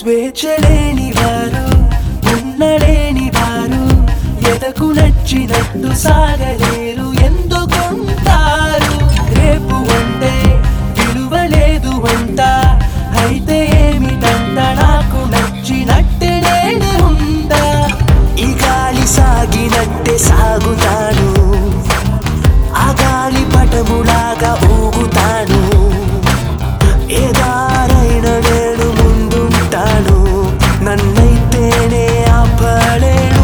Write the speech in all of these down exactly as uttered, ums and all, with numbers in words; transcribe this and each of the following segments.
స్వేచ్ఛలేని వారు ఉన్నలేని వారు ఎదకు నచ్చినట్టు సాగలేరు ఎందుకుంటారు రేపు అంటే విలువ లేదు అంట అయితే ఏమిటంట నాకు నచ్చినట్టే నేను ఉంటా ఈ గాలి సాగినట్టే సాగుతాను ఆ గాలి పటములాగా ఊగుతాను ఏ దారైనా నేను ముందుంటాను నన్నైతేనే ఆపలేను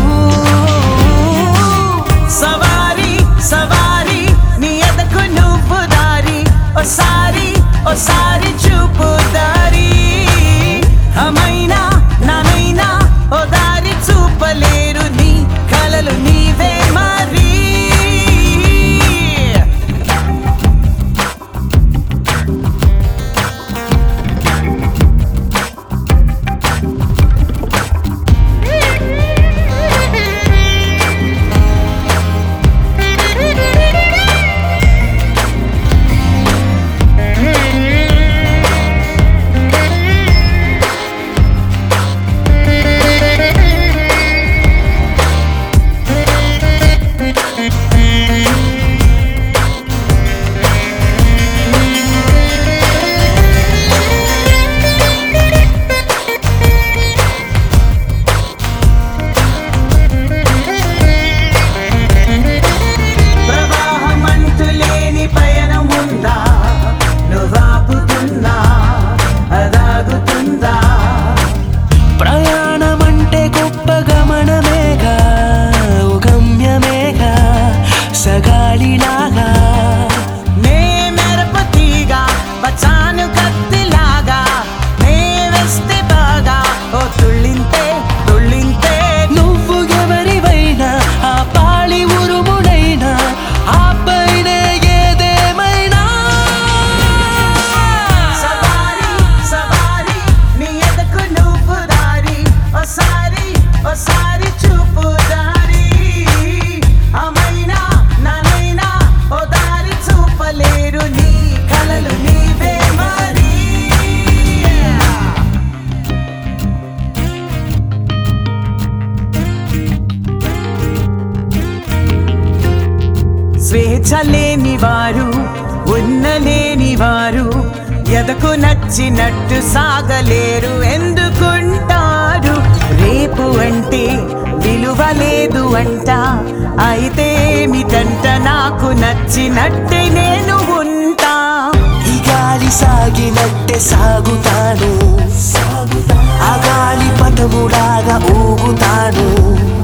సవారి సవారి నీ ఎదకు నువ్వు దారి ఓసారి ఓసారి చూపు దారి అమైనా నానైనా ఓ దారి చూపలేరు నీ కలలు నీవే మరి ప్రయాణమంటే గొప్ప గమనమేగా ఓ గమ్యమేగా సగాలిలాగా నే మెరపతిగా బచాను కత్తిలాగా నే వేస్తే బాగా ఓ తుళ్ళింతే తుళ్ళింతే నువ్వు ఎవరివైనా ఆ పాళి ఉరుముడైనా ఆ పైన ఏదేమైనా సవారి సవారి నీ ఎదకు నువ్వు దారి ఓసారి ఓసారి చూపు దారి అమైనా నానైనా ఓ దారి చూపలేరు నీ కలలు నీవే మరి స్వేచ్ఛ లేని వారు ఉన్నలేని వారు ఎదకు నచ్చినట్టు సాగలేరు ఎందుకుంటారు రేపు అంటే విలువ లేదు అంట అయితే ఏమిటంట నాకు నచ్చినట్టే నేను ఉంటా ఈ గాలి సాగినట్టే సాగుతాను ఆ గాలి పటములాగా ఊగుతాను